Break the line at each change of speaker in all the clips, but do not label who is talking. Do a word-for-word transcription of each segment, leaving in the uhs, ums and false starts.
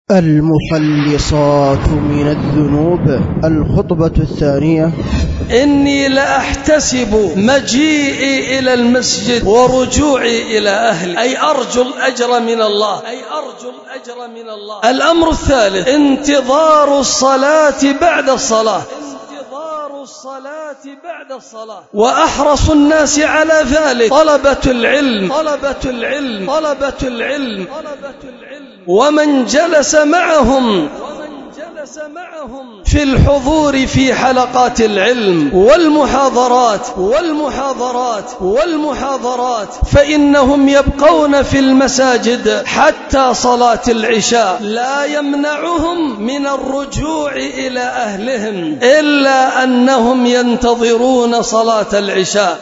المخلصات من الذنوب. الخطبة الثانية.
إني لأحتسب مجيئي إلى المسجد ورجوعي إلى أهلي، أي أرجو الأجر من الله أي أرجو الأجر من الله. الأمر الثالث انتظار الصلاة بعد الصلاة الصلاة بعد الصلاة وأحرص الناس على ذلك طلبة العلم طلبة العلم طلبة العلم ومن جلس معهم في الحضور في حلقات العلم والمحاضرات والمحاضرات والمحاضرات فإنهم يبقون في المساجد حتى صلاة العشاء، لا يمنعهم من الرجوع إلى أهلهم إلا أنهم ينتظرون صلاة العشاء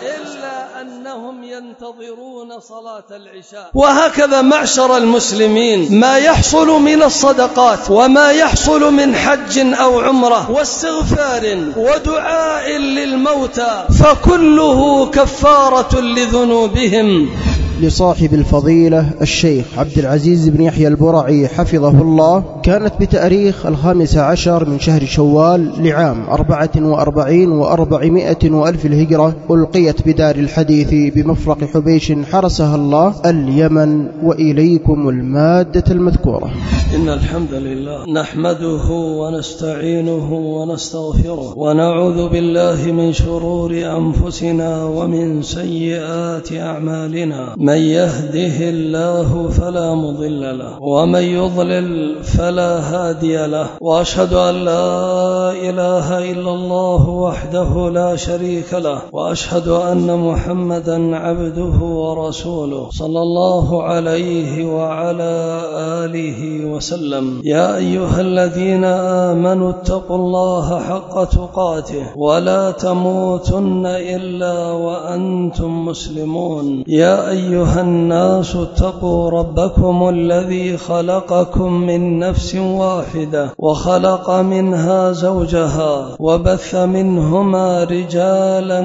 أنهم ينتظرون صلاة العشاء. وهكذا معشر المسلمين ما يحصل من الصدقات وما يحصل من حج أو عمرة واستغفار ودعاء للموتى فكله كفارة لذنوبهم.
لصاحب الفضيلة الشيخ عبد العزيز بن يحيى البرعي حفظه الله كانت بتاريخ الخامس عشر من شهر شوال لعام أربعة وأربعين وأربعمائة وألف الهجرة، ألقيت بدار الحديث بمفرق حبيش حرسها الله اليمن، وإليكم المادة المذكورة.
إن الحمد لله نحمده ونستعينه ونستغفره ونعوذ بالله من شرور أنفسنا ومن سيئات أعمالنا، من يهده الله فلا مضل له ومن يضلل فلا هادي له، وأشهد أن لا إله إلا الله وحده لا شريك له، وأشهد أن محمدا عبده ورسوله صلى الله عليه وعلى آله وسلم. يا أيها الذين آمنوا اتقوا الله حق تقاته ولا تموتن إلا وأنتم مسلمون. يا أيها الناس اتقوا ربكم الذي خلقكم من نفس واحدة وخلق منها زوجها وبث منهما رجالا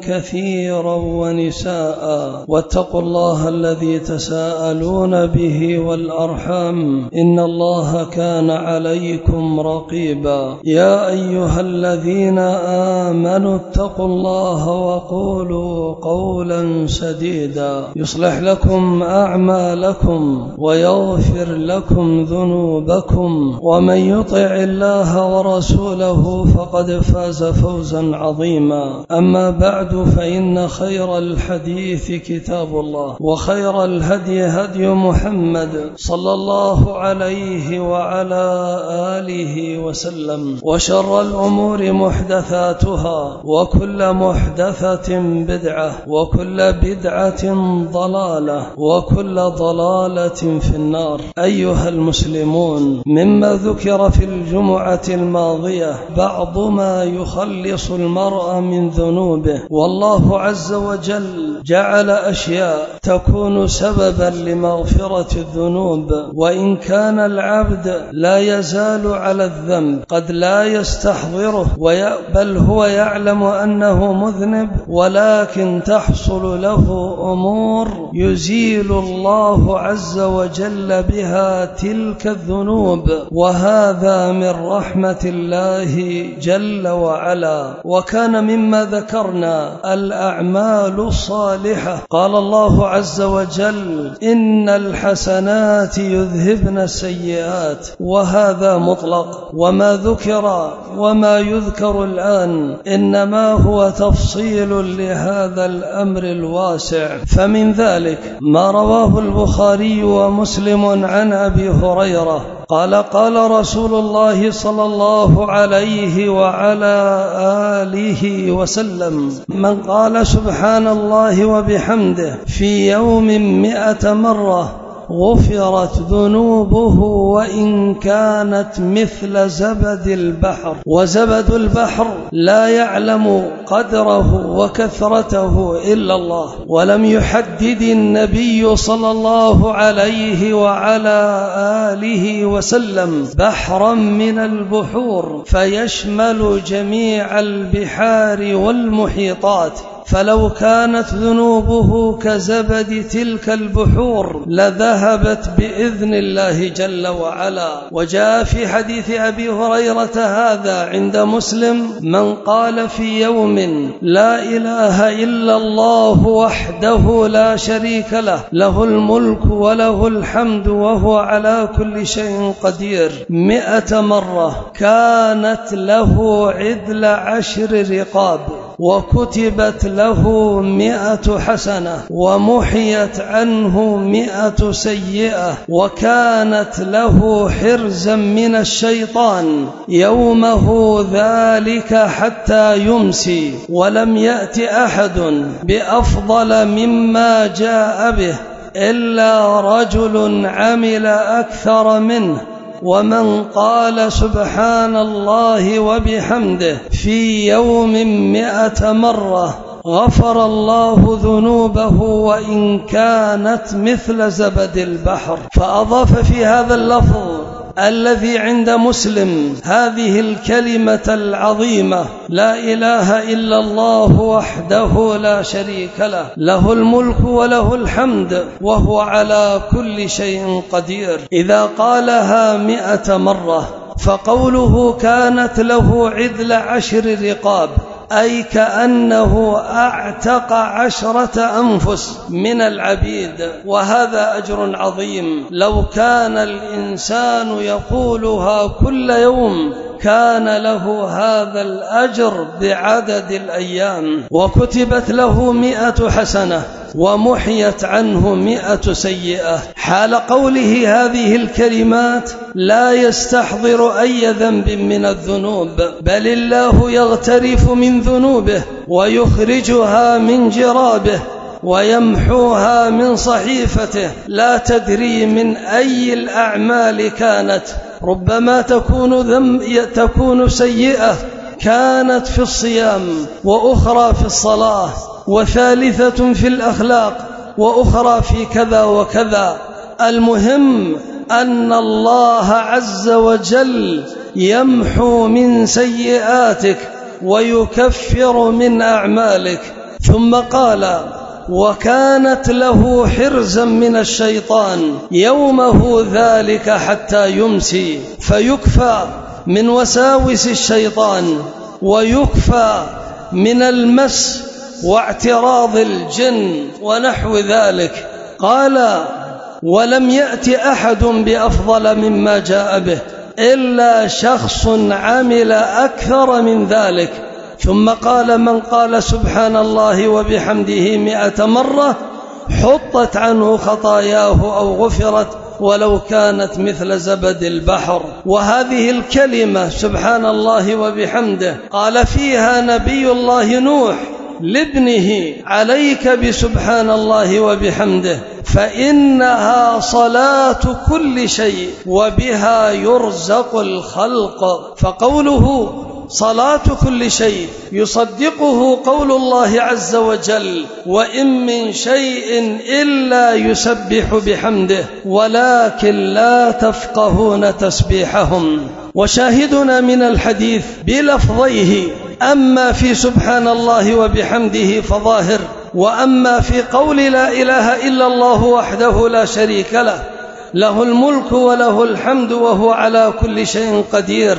كثيرا ونساء، واتقوا الله الذي تساءلون به والأرحام إن الله كان عليكم رقيبا. يا أيها الذين آمنوا اتقوا الله وقولوا قولا سديدا يصلح لكم أعمالكم ويغفر لكم ذنوبكم، ومن يطع الله ورسوله فقد فاز فوزا عظيما. أما بعد، فإن خير الحديث كتاب الله، وخير الهدي هدي محمد صلى الله عليه وعلى آله وسلم، وشر الأمور محدثاتها، وكل محدثة بدعة، وكل بدعة ضلالة، وكل ضلالة في النار. أيها المسلمون، مما ذكر في الجمعة الماضية بعض ما يخلص المرء من ذنوبه، والله عز وجل جعل أشياء تكون سببا لمغفرة الذنوب، وإن كان العبد لا يزال على الذنب قد لا يستحضره بل هو يعلم أنه مذنب، ولكن تحصل له أمور يزيل الله عز وجل بها تلك الذنوب، وهذا من رحمة الله جل وعلا. وكان مما ذكرنا الأعمال الصالحة، قال الله عز وجل إن الحسنات يذهبن السيئات، وهذا مطلق، وما ذكر وما يذكر الآن إنما هو تفصيل لهذا الأمر الواسع. فمن ذلك ما رواه البخاري ومسلم عن أبي هريرة قال قال رسول الله صلى الله عليه وعلى آله وسلم: من قال سبحان الله وبحمده في يوم مئة مرة غفرت ذنوبه وإن كانت مثل زبد البحر. وزبد البحر لا يعلم قدره وكثرته إلا الله، ولم يحدد النبي صلى الله عليه وعلى آله وسلم بحرا من البحور فيشمل جميع البحار والمحيطات، فلو كانت ذنوبه كزبد تلك البحور لذهبت بإذن الله جل وعلا. وجاء في حديث أبي هريرة هذا عند مسلم: من قال في يوم لا إله إلا الله وحده لا شريك له له الملك وله الحمد وهو على كل شيء قدير مئة مرة كانت له عدل عشر رقاب، وكتبت له مئة حسنة، ومحيت عنه مئة سيئة، وكانت له حرزا من الشيطان يومه ذلك حتى يمسي. ولم يأت أحد بأفضل مما جاء به إلا رجل عمل أكثر منه. ومن قال سبحان الله وبحمده في يوم مئة مرة غفر الله ذنوبه وإن كانت مثل زبد البحر. فأضاف في هذا اللفظ الذي عند مسلم هذه الكلمة العظيمة: لا إله إلا الله وحده لا شريك له له الملك وله الحمد وهو على كل شيء قدير. إذا قالها مئة مرة فقوله كانت له عدل عشر رقاب، أي كأنه أعتق عشرة أنفس من العبيد، وهذا أجر عظيم. لو كان الإنسان يقولها كل يوم كان له هذا الأجر بعدد الأيام. وكتبت له مئة حسنة ومحيت عنه مئة سيئة. حال قوله هذه الكلمات لا يستحضر أي ذنب من الذنوب، بل الله يغترف من ذنوبه ويخرجها من جرابه ويمحوها من صحيفته. لا تدري من أي الأعمال كانت، ربما تكون ذنب تكون سيئة كانت في الصيام، وأخرى في الصلاة، وثالثة في الأخلاق، وأخرى في كذا وكذا. المهم أن الله عز وجل يمحو من سيئاتك ويكفر من أعمالك. ثم قال: وكانت له حرزا من الشيطان يومه ذلك حتى يمسي، فيكفى من وساوس الشيطان ويكفى من المس واعتراض الجن ونحو ذلك. قال: ولم يأت أحد بأفضل مما جاء به إلا شخص عمل أكثر من ذلك. ثم قال: من قال سبحان الله وبحمده مئة مرة حطت عنه خطاياه أو غفرت ولو كانت مثل زبد البحر. وهذه الكلمة سبحان الله وبحمده قال فيها نبي الله نوح لابنه: عليك بسبحان الله وبحمده فإنها صلاة كل شيء وبها يرزق الخلق. فقوله صلاة كل شيء يصدقه قول الله عز وجل: وإن من شيء إلا يسبح بحمده ولكن لا تفقهون تسبيحهم. وشاهدنا من الحديث بلفظيه: أما في سبحان الله وبحمده فظاهر، وأما في قول لا إله إلا الله وحده لا شريك له له الملك وله الحمد وهو على كل شيء قدير،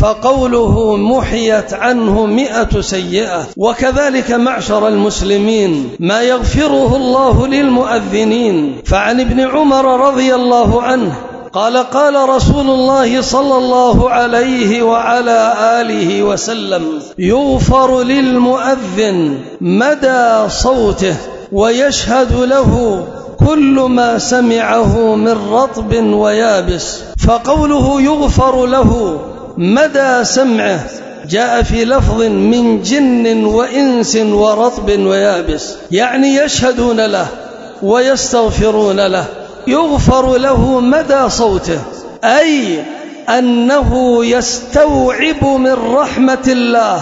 فقوله محيت عنه مئة سيئة. وكذلك معشر المسلمين ما يغفره الله للمؤذنين. فعن ابن عمر رضي الله عنه قال: قال رسول الله صلى الله عليه وعلى آله وسلم: يغفر للمؤذن مدى صوته ويشهد له كل ما سمعه من رطب ويابس. فقوله يغفر له مدى سمعه جاء في لفظ من جن وإنس ورطب ويابس، يعني يشهدون له ويستغفرون له. يغفر له مدى صوته، أي أنه يستوعب من رحمة الله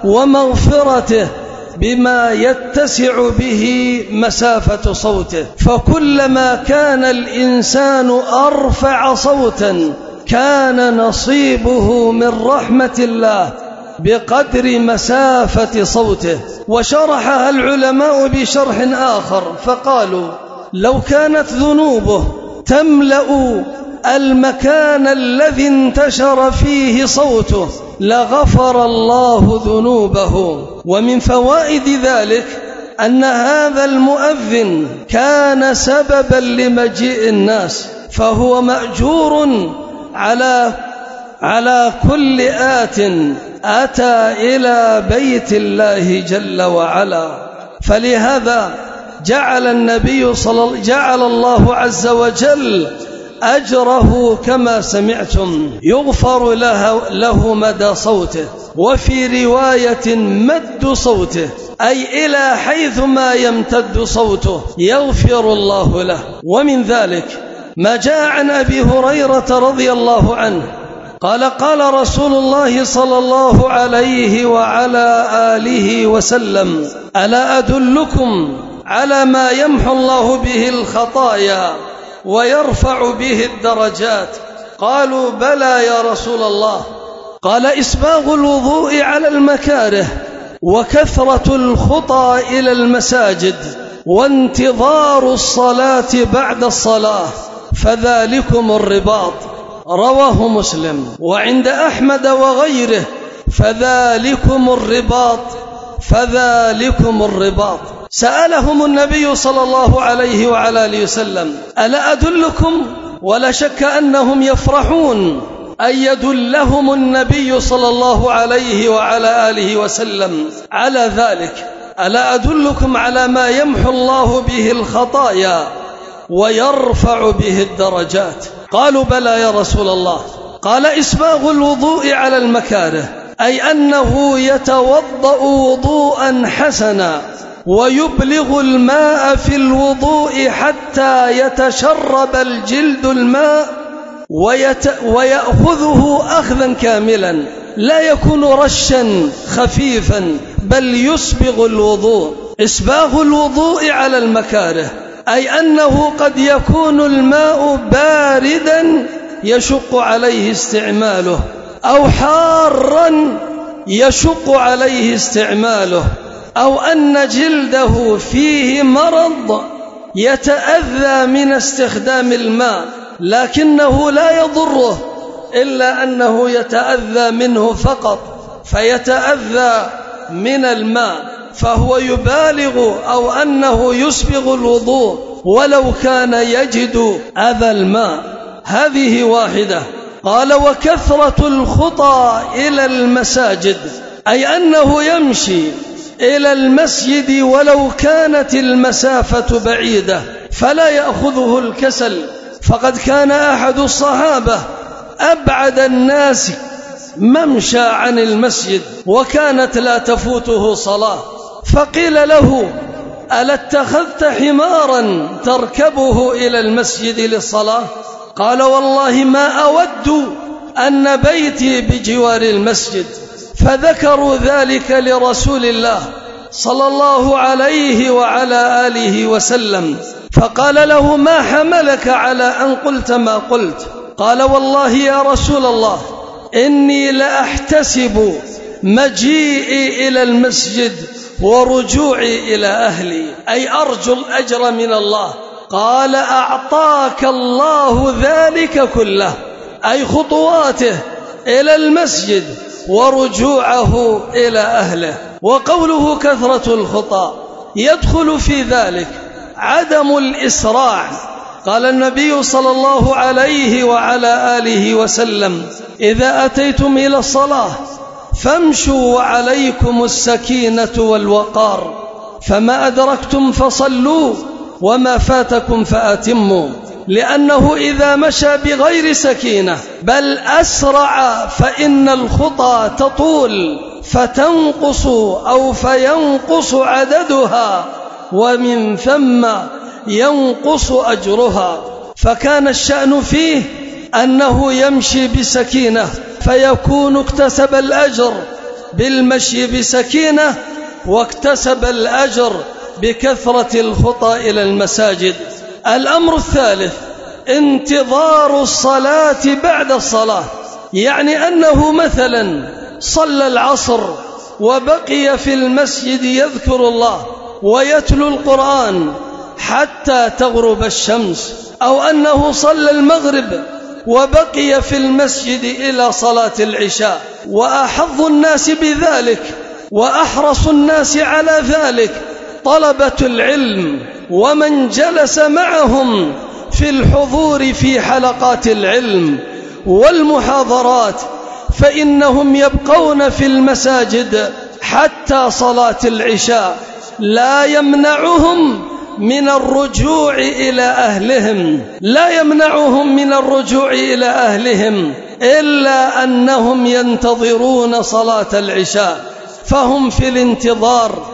ومغفرته بما يتسع به مسافة صوته. فكلما كان الإنسان أرفع صوتا كان نصيبه من رحمة الله بقدر مسافة صوته. وشرحها العلماء بشرح آخر فقالوا لو كانت ذنوبه تملأ المكان الذي انتشر فيه صوته لغفر الله ذنوبه. ومن فوائد ذلك أن هذا المؤذن كان سببا لمجيء الناس، فهو مأجور على على كل آت أتى إلى بيت الله جل وعلا. فلهذا جعل النبي صلى جعل الله عز وجل أجره كما سمعتم يغفر له, له مدى صوته، وفي رواية مد صوته، أي إلى حيث ما يمتد صوته يغفر الله له. ومن ذلك ما جاء عن أبي هريرة رضي الله عنه قال قال رسول الله صلى الله عليه وعلى آله وسلم ألا أدلكم على ما يمحو الله به الخطايا ويرفع به الدرجات؟ قالوا بلى يا رسول الله. قال إسباغ الوضوء على المكاره، وكثرة الخطى إلى المساجد، وانتظار الصلاة بعد الصلاة، فذلكم الرباط. رواه مسلم. وعند أحمد وغيره فذلكم الرباط فذلكم الرباط. سألهم النبي صلى الله عليه وعلى آله وسلم ألا أدلكم؟ ولا شك أنهم يفرحون أن يدلهم النبي صلى الله عليه وعلى آله وسلم على ذلك. ألا أدلكم على ما يمحو الله به الخطايا ويرفع به الدرجات؟ قالوا بلى يا رسول الله. قال إسباغ الوضوء على المكاره، أي أنه يتوضأ وضوءا حسنا ويبلغ الماء في الوضوء حتى يتشرب الجلد الماء ويت ويأخذه أخذا كاملا، لا يكون رشا خفيفا بل يسبغ الوضوء. إسباغ الوضوء على المكاره، أي أنه قد يكون الماء باردا يشق عليه استعماله، أو حارا يشق عليه استعماله، أو أن جلده فيه مرض يتأذى من استخدام الماء لكنه لا يضره إلا أنه يتأذى منه فقط، فيتأذى من الماء فهو يبالغ، أو أنه يسبغ الوضوء ولو كان يجد أذى الماء. هذه واحدة. قال وكثرة الخطى إلى المساجد، أي أنه يمشي إلى المسجد ولو كانت المسافة بعيدة فلا يأخذه الكسل، فقد كان أحد الصحابة أبعد الناس ممشى عن المسجد وكانت لا تفوته صلاة، فقيل له ألا اتخذت حمارا تركبه إلى المسجد للصلاة؟ قال والله ما أود أن بيتي بجوار المسجد. فذكروا ذلك لرسول الله صلى الله عليه وعلى آله وسلم، فقال له ما حملك على أن قلت ما قلت؟ قال والله يا رسول الله إني لأحتسب مجيئي إلى المسجد ورجوعي إلى أهلي، أي أرجو الأجر من الله. قال أعطاك الله ذلك كله، أي خطواته إلى المسجد ورجوعه إلى أهله. وقوله كثرة الخطى يدخل في ذلك عدم الإسراع. قال النبي صلى الله عليه وعلى آله وسلم إذا أتيتم إلى الصلاة فامشوا وعليكم السكينة والوقار، فما أدركتم فصلوا وما فاتكم فأتموا، لأنه إذا مشى بغير سكينة بل أسرع فإن الخطى تطول فتنقص أو فينقص عددها ومن ثم ينقص أجرها. فكان الشأن فيه أنه يمشي بسكينة فيكون اكتسب الأجر بالمشي بسكينة واكتسب الأجر بكثرة الخطى إلى المساجد. الأمر الثالث انتظار الصلاة بعد الصلاة، يعني أنه مثلا صلى العصر وبقي في المسجد يذكر الله ويتلو القرآن حتى تغرب الشمس، أو أنه صلى المغرب وبقي في المسجد إلى صلاة العشاء، وأحظ الناس بذلك وأحرص الناس على ذلك طلبة العلم ومن جلس معهم في الحضور في حلقات العلم والمحاضرات، فإنهم يبقون في المساجد حتى صلاة العشاء، لا يمنعهم من الرجوع إلى أهلهم لا يمنعهم من الرجوع إلى أهلهم إلا أنهم ينتظرون صلاة العشاء، فهم في الانتظار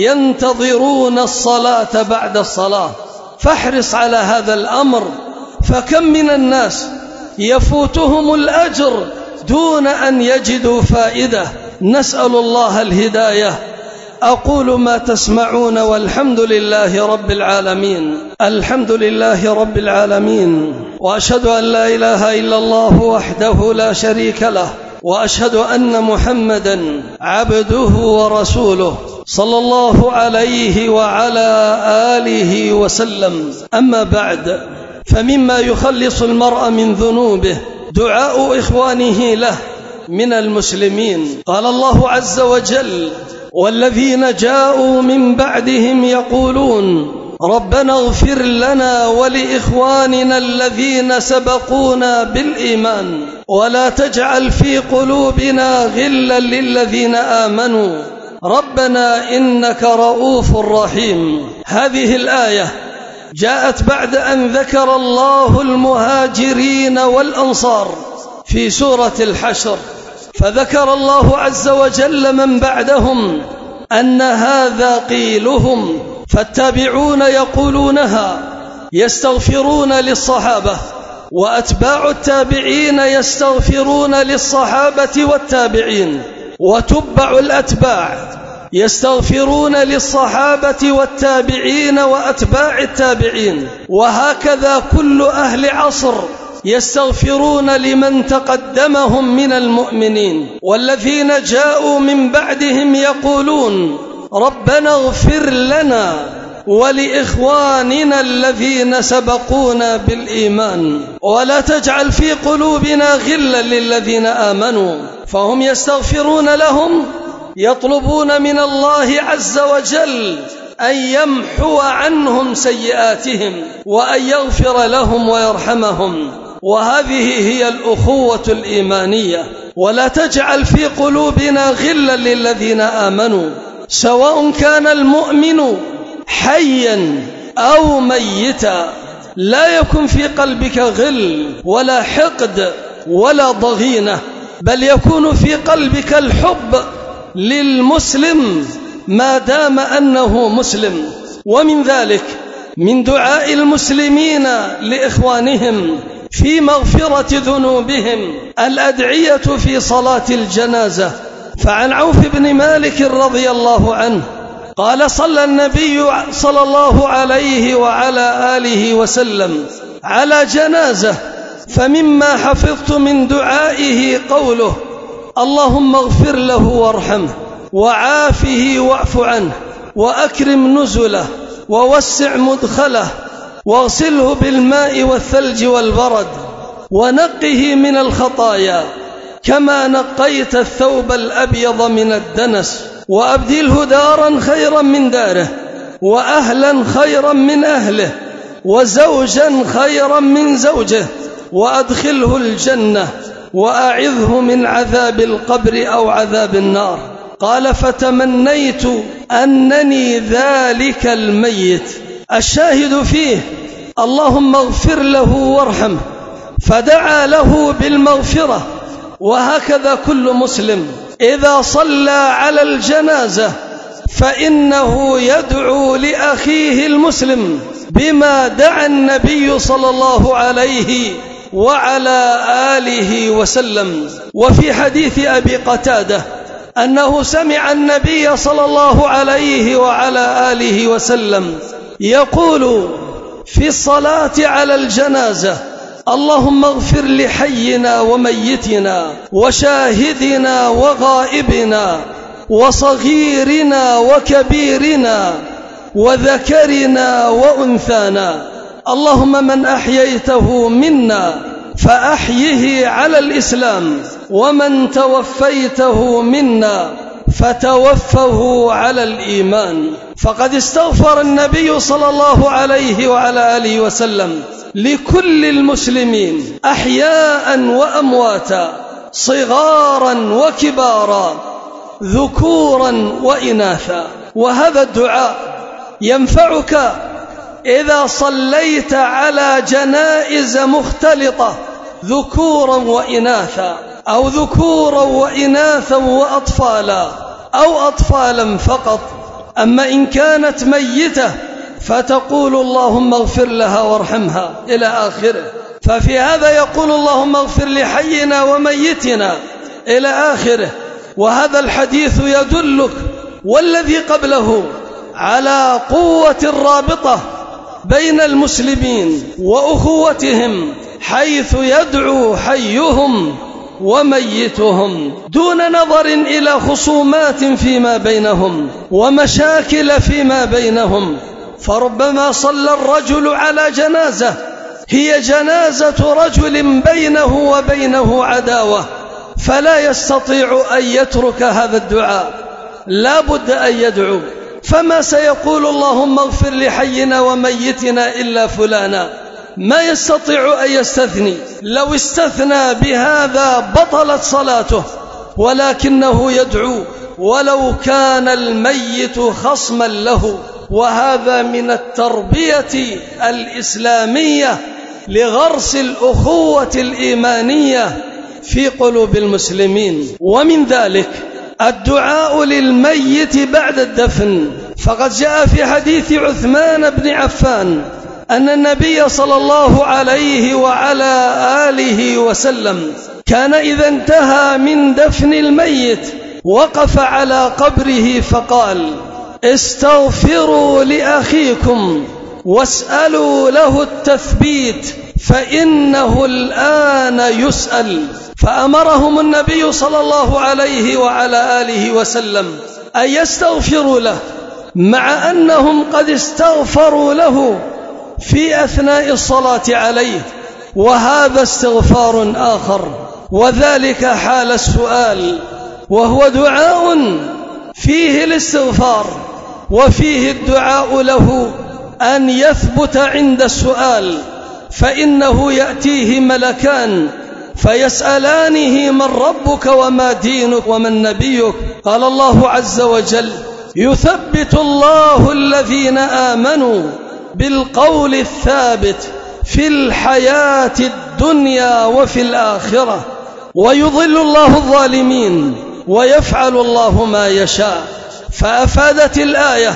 ينتظرون الصلاة بعد الصلاة. فاحرص على هذا الأمر، فكم من الناس يفوتهم الأجر دون أن يجدوا فائدة. نسأل الله الهداية. أقول ما تسمعون والحمد لله رب العالمين. الحمد لله رب العالمين، وأشهد أن لا إله إلا الله وحده لا شريك له، وأشهد أن محمدا عبده ورسوله صلى الله عليه وعلى آله وسلم. أما بعد، فمما يخلص المرء من ذنوبه دعاء إخوانه له من المسلمين. قال الله عز وجل: والذين جاءوا من بعدهم يقولون ربنا اغفر لنا ولإخواننا الذين سبقونا بالإيمان ولا تجعل في قلوبنا غلا للذين آمنوا ربنا إنك رؤوف رحيم. هذه الآية جاءت بعد أن ذكر الله المهاجرين والأنصار في سورة الحشر، فذكر الله عز وجل من بعدهم أن هذا قيلهم، فالتابعون يقولونها يستغفرون للصحابة، وأتباع التابعين يستغفرون للصحابة والتابعين، وتبع الأتباع يستغفرون للصحابة والتابعين وأتباع التابعين، وهكذا كل أهل عصر يستغفرون لمن تقدمهم من المؤمنين. والذين جاءوا من بعدهم يقولون ربنا اغفر لنا ولإخواننا الذين سبقونا بالإيمان ولا تجعل في قلوبنا غلا للذين آمنوا. فهم يستغفرون لهم، يطلبون من الله عز وجل أن يمحو عنهم سيئاتهم وأن يغفر لهم ويرحمهم، وهذه هي الأخوة الإيمانية. ولا تجعل في قلوبنا غلا للذين آمنوا، سواء كان المؤمن حيا أو ميتا، لا يكن في قلبك غل ولا حقد ولا ضغينة، بل يكون في قلبك الحب للمسلم ما دام أنه مسلم. ومن ذلك من دعاء المسلمين لإخوانهم في مغفرة ذنوبهم الأدعية في صلاة الجنازة. فعن عوف بن مالك رضي الله عنه قال: صلى النبي صلى الله عليه وعلى آله وسلم على جنازة، فمما حفظت من دعائه قوله: اللهم اغفر له وارحمه وعافه واعف عنه وأكرم نزله ووسع مدخله واغسله بالماء والثلج والبرد ونقه من الخطايا كما نقيت الثوب الأبيض من الدنس، وأبدله دارا خيرا من داره وأهلا خيرا من أهله وزوجا خيرا من زوجه، وأدخله الجنة وأعذه من عذاب القبر أو عذاب النار. قال: فتمنيت أنني ذلك الميت. الشاهد فيه: اللهم اغفر له وارحمه، فدعا له بالمغفرة. وهكذا كل مسلم إذا صلى على الجنازة فإنه يدعو لأخيه المسلم بما دعا النبي صلى الله عليه وعلى آله وسلم. وفي حديث أبي قتادة أنه سمع النبي صلى الله عليه وعلى آله وسلم يقول في الصلاة على الجنازة: اللهم اغفر لحينا وميتنا وشاهدنا وغائبنا وصغيرنا وكبيرنا وذكرنا وأنثانا. اللهم من أحييته منا فأحيه على الإسلام، ومن توفيته منا فتوفه على الإيمان. فقد استغفر النبي صلى الله عليه وعلى آله وسلم لكل المسلمين أحياء وأمواتا، صغارا وكبارا، ذكورا وإناثا. وهذا الدعاء ينفعك إذا صليت على جنائز مختلطة، ذكورا وإناثا، أو ذكورا وإناثا وأطفالا، أو أطفالا فقط. أما إن كانت ميتة فتقول اللهم اغفر لها وارحمها إلى آخره. ففي هذا يقول اللهم اغفر لحينا وميتنا إلى آخره. وهذا الحديث يدلك والذي قبله على قوة الرابطة بين المسلمين وأخوتهم، حيث يدعو حيهم وميتهم دون نظر إلى خصومات فيما بينهم ومشاكل فيما بينهم. فربما صلى الرجل على جنازة هي جنازة رجل بينه وبينه عداوة، فلا يستطيع أن يترك هذا الدعاء، لا بد أن يدعو. فما سيقول اللهم اغفر لحينا وميتنا إلا فلانا؟ ما يستطيع أن يستثني. لو استثنى بهذا بطلت صلاته، ولكنه يدعو ولو كان الميت خصما له. وهذا من التربية الإسلامية لغرس الأخوة الإيمانية في قلوب المسلمين. ومن ذلك الدعاء للميت بعد الدفن. فقد جاء في حديث عثمان بن عفان أن النبي صلى الله عليه وعلى آله وسلم كان إذا انتهى من دفن الميت وقف على قبره فقال: استغفروا لأخيكم واسألوا له التثبيت فإنه الآن يسأل. فأمرهم النبي صلى الله عليه وعلى آله وسلم أن يستغفروا له، مع أنهم قد استغفروا له في أثناء الصلاة عليه، وهذا استغفار آخر، وذلك حال السؤال، وهو دعاء فيه الاستغفار وفيه الدعاء له أن يثبت عند السؤال، فإنه يأتيه ملكان فيسألانه: من ربك وما دينك ومن نبيك؟ قال الله عز وجل: يثبت الله الذين آمنوا بالقول الثابت في الحياة الدنيا وفي الآخرة، ويضل الله الظالمين ويفعل الله ما يشاء. فأفادت الآية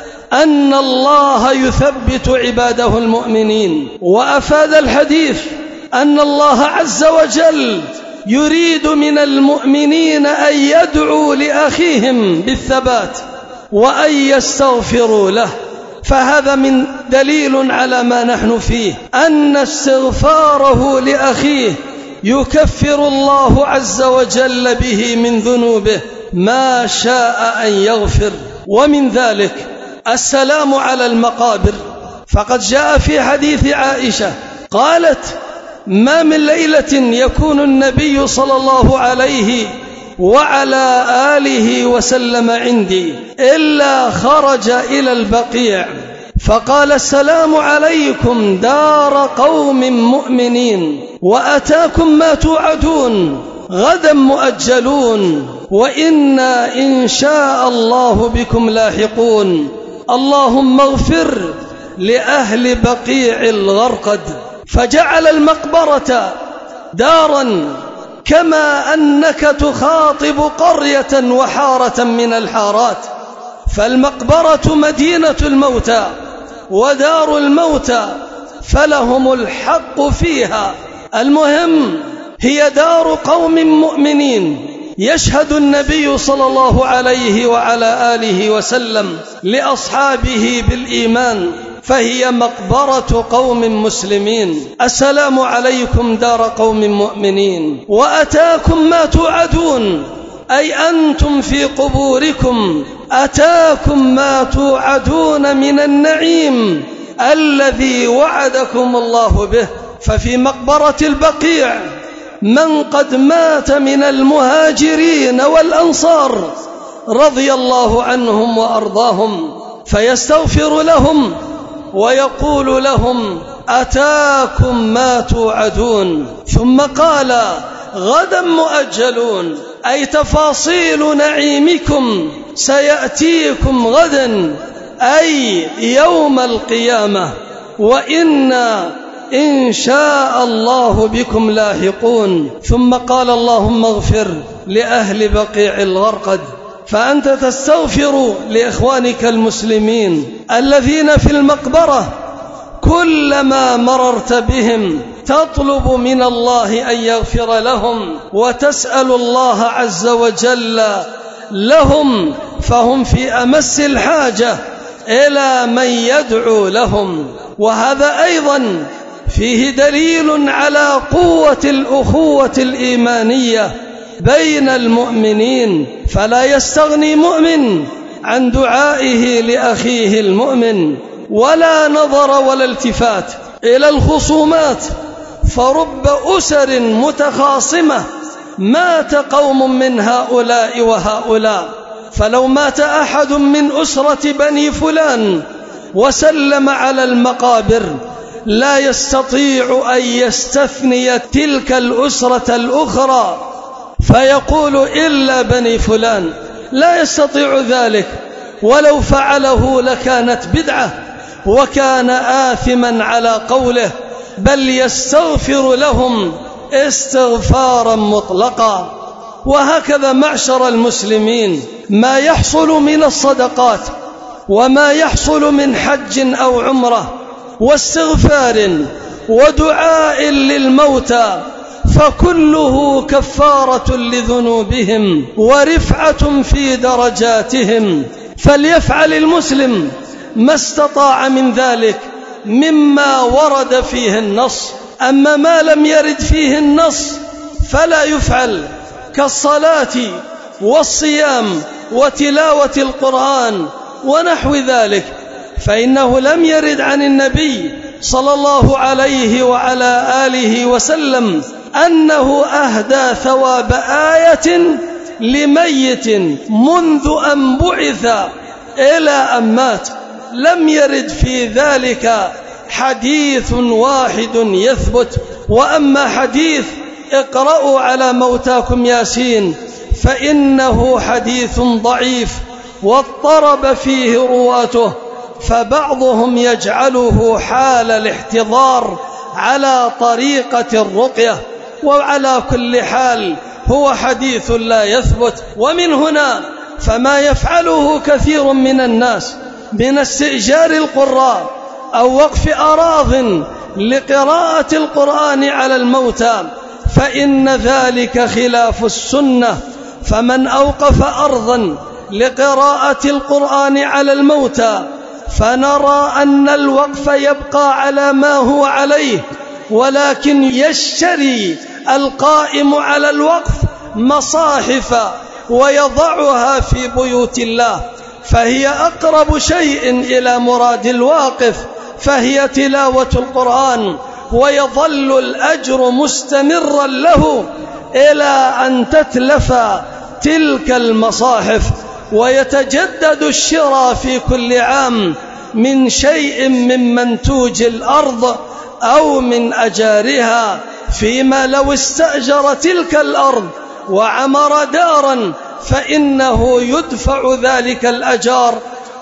أن الله يثبت عباده المؤمنين، وأفاد الحديث أن الله عز وجل يريد من المؤمنين أن يدعوا لأخيهم بالثبات وأن يستغفروا له. فهذا من دليل على ما نحن فيه، أن استغفاره لأخيه يكفر الله عز وجل به من ذنوبه ما شاء أن يغفر. ومن ذلك السلام على المقابر. فقد جاء في حديث عائشة قالت: ما من ليلة يكون النبي صلى الله عليه وعلى آله وسلم عندي إلا خرج إلى البقيع فقال: السلام عليكم دار قوم مؤمنين، وأتاكم ما توعدون، غدا مؤجلون، وإنا إن شاء الله بكم لاحقون. اللهم اغفر لأهل بقيع الغرقد. فجعل المقبرة دارا كما أنك تخاطب قرية وحارة من الحارات، فالمقبرة مدينة الموتى ودار الموتى، فلهم الحق فيها. المهم هي دار قوم مؤمنين. يشهد النبي صلى الله عليه وعلى آله وسلم لأصحابه بالإيمان فهي مقبرة قوم مسلمين. السلام عليكم دار قوم مؤمنين، وأتاكم ما توعدون، أي أنتم في قبوركم أتاكم ما توعدون من النعيم الذي وعدكم الله به. ففي مقبرة البقيع من قد مات من المهاجرين والأنصار رضي الله عنهم وأرضاهم، فيستغفر لهم ويقول لهم أتاكم ما توعدون. ثم قال غدا مؤجلون، أي تفاصيل نعيمكم سيأتيكم غدا، أي يوم القيامة، وإنا إن شاء الله بكم لاحقون. ثم قال اللهم اغفر لأهل بقيع الغرقد. فأنت تستغفر لإخوانك المسلمين الذين في المقبرة، كلما مررت بهم تطلب من الله أن يغفر لهم وتسأل الله عز وجل لهم، فهم في أمس الحاجة إلى من يدعو لهم. وهذا أيضا فيه دليل على قوة الأخوة الإيمانية بين المؤمنين، فلا يستغني مؤمن عن دعائه لأخيه المؤمن، ولا نظر ولا التفات إلى الخصومات. فرب أسر متخاصمة مات قوم من هؤلاء وهؤلاء، فلو مات أحد من أسرة بني فلان وسلم على المقابر لا يستطيع أن يستثني تلك الأسرة الأخرى فيقول إلا بني فلان، لا يستطيع ذلك، ولو فعله لكانت بدعة وكان آثما على قوله، بل يستغفر لهم استغفارا مطلقا. وهكذا معشر المسلمين ما يحصل من الصدقات وما يحصل من حج أو عمرة واستغفار ودعاء للموتى فكله كفارة لذنوبهم ورفعة في درجاتهم. فليفعل المسلم ما استطاع من ذلك مما ورد فيه النص، أما ما لم يرد فيه النص فلا يفعل، كالصلاة والصيام وتلاوة القرآن ونحو ذلك، فإنه لم يرد عن النبي صلى الله عليه وعلى آله وسلم أنه أهدى ثواب آية لميت منذ أن بعث إلى أن مات، لم يرد في ذلك حديث واحد يثبت. وأما حديث اقرأوا على موتاكم ياسين فإنه حديث ضعيف واضطرب فيه رواته، فبعضهم يجعله حال الاحتضار على طريقة الرقية، وعلى كل حال هو حديث لا يثبت. ومن هنا فما يفعله كثير من الناس من استئجار القراء أو وقف أراضٍ لقراءة القرآن على الموتى فإن ذلك خلاف السنة. فمن أوقف أرضا لقراءة القرآن على الموتى فنرى أن الوقف يبقى على ما هو عليه، ولكن يشتري القائم على الوقف مصاحف ويضعها في بيوت الله، فهي أقرب شيء إلى مراد الواقف، فهي تلاوة القرآن، ويظل الأجر مستمرا له إلى أن تتلف تلك المصاحف، ويتجدد الشراء في كل عام من شيء من منتوج الأرض أو من أجارها، فيما لو استأجر تلك الأرض وعمر دارا فإنه يدفع ذلك الأجار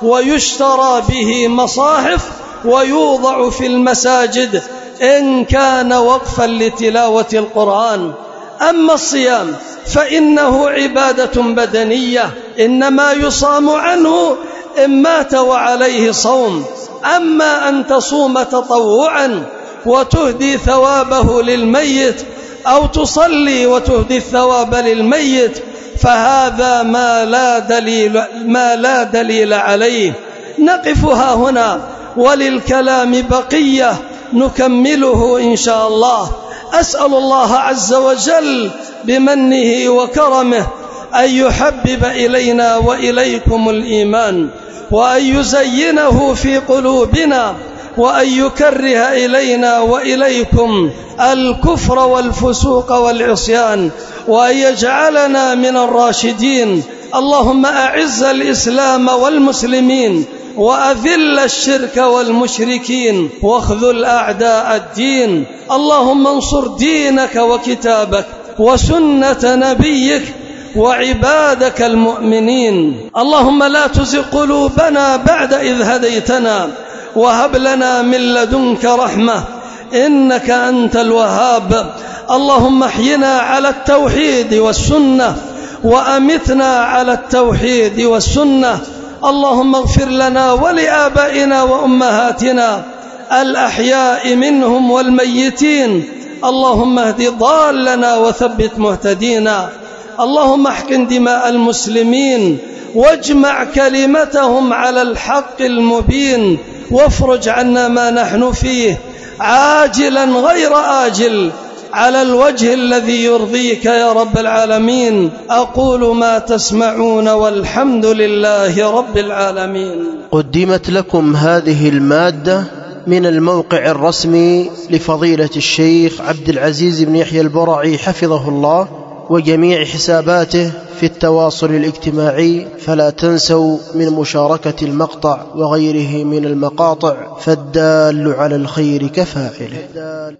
ويشترى به مصاحف ويوضع في المساجد إن كان وقفا لتلاوة القرآن. أما الصيام فإنه عبادة بدنية إنما يصام عنه إن مات وعليه صوم، أما أن تصوم تطوعا وتهدي ثوابه للميت أو تصلي وتهدي الثواب للميت فهذا ما لا دليل, ما لا دليل عليه. نقفها هنا وللكلام بقية نكمله إن شاء الله. أسأل الله عز وجل بمنه وكرمه أن يحبب إلينا وإليكم الإيمان، وأن يزينه في قلوبنا، وأن يكره إلينا وإليكم الكفر والفسوق والعصيان، وأن يجعلنا من الراشدين. اللهم أعز الإسلام والمسلمين، وأذل الشرك والمشركين، واخذل أعداء الدين. اللهم انصر دينك وكتابك وسنة نبيك وعبادك المؤمنين. اللهم لا تزغ قلوبنا بعد إذ هديتنا، وهب لنا من لدنك رحمة إنك أنت الوهاب. اللهم احينا على التوحيد والسنة، وأمتنا على التوحيد والسنة. اللهم اغفر لنا ولآبائنا وأمهاتنا الأحياء منهم والميتين. اللهم اهد ضالنا وثبت مهتدينا. اللهم احقن دماء المسلمين، واجمع كلمتهم على الحق المبين، وافرج عنا ما نحن فيه عاجلا غير آجل على الوجه الذي يرضيك يا رب العالمين. أقول ما تسمعون والحمد لله رب العالمين.
قدمت لكم هذه المادة من الموقع الرسمي لفضيلة الشيخ عبد العزيز بن يحيى البرعي حفظه الله، وجميع حساباته في التواصل الاجتماعي. فلا تنسوا من مشاركة المقطع وغيره من المقاطع، فالدال على الخير كفاعله.